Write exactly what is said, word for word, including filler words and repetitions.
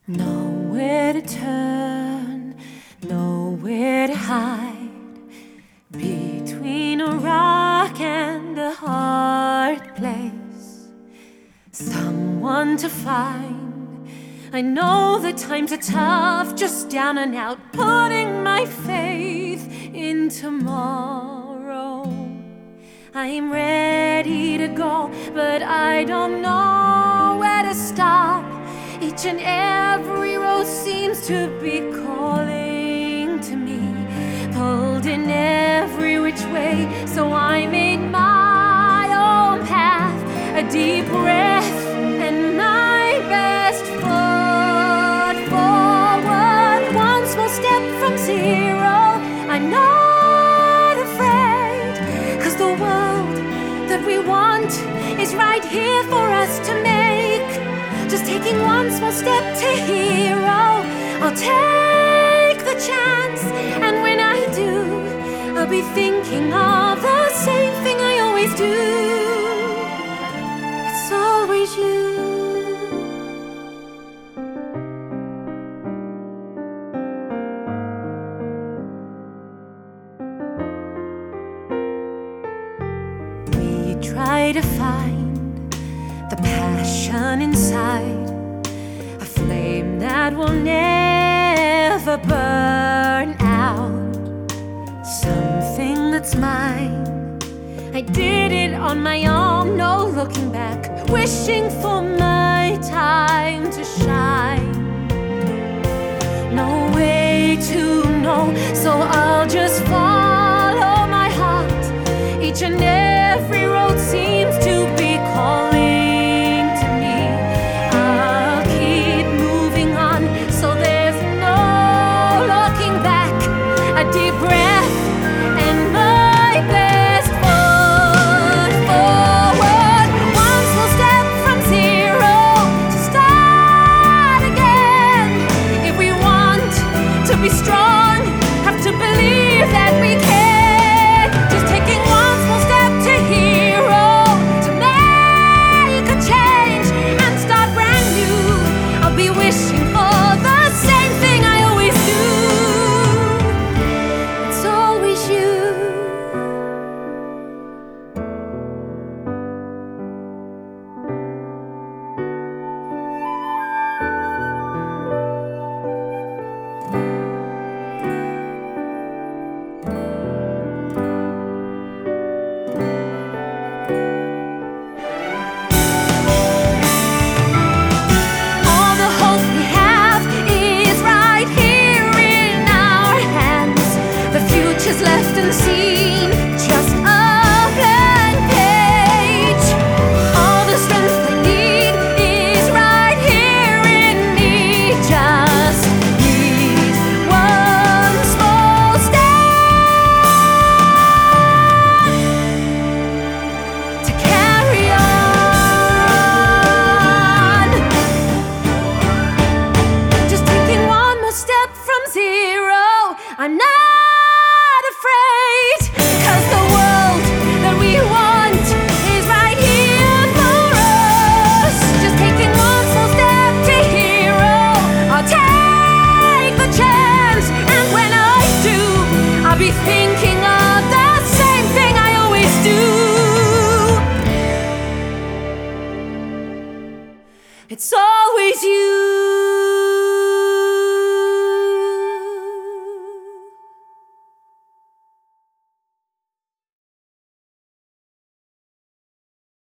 Nowhere to turn, nowhere to hide, between a rock and a hard place, someone to find. I know the times are tough, just down and out, putting my faith in tomorrow. I'm ready to go, but I don't know where to stop. Each and every road seems to be calling to me, pulled in every which way. So I made my own path, a deep breath, and my best foot forward. One small step from zero. I'm not afraid, 'cause the world that we want is right here for us to make. Just taking one small step to hero. I'll take the chance, and when I do, I'll be thinking of the same thing I always do. It's always you. We try to find the passion inside, a flame that will never burn out, something that's mine. I did it on my own, no looking back, wishing for my time to shine. No way to know, so I'll just follow my heart. Each and every road seems to be calling. Be strong, have to believe that we can. Just taking one small step to hero, to make a change and start brand new. I'll be wishing for the same thing I always do. It's always you. Left unseen, just a blank page. All the strength I need is right here in me. Just need one small step to carry on. Just taking one more step from zero. I'm not afraid, 'cause the world that we want is right here for us. Just taking one small step to hero. I'll take the chance, and when I do, I'll be thinking of the same thing I always do. It's always you.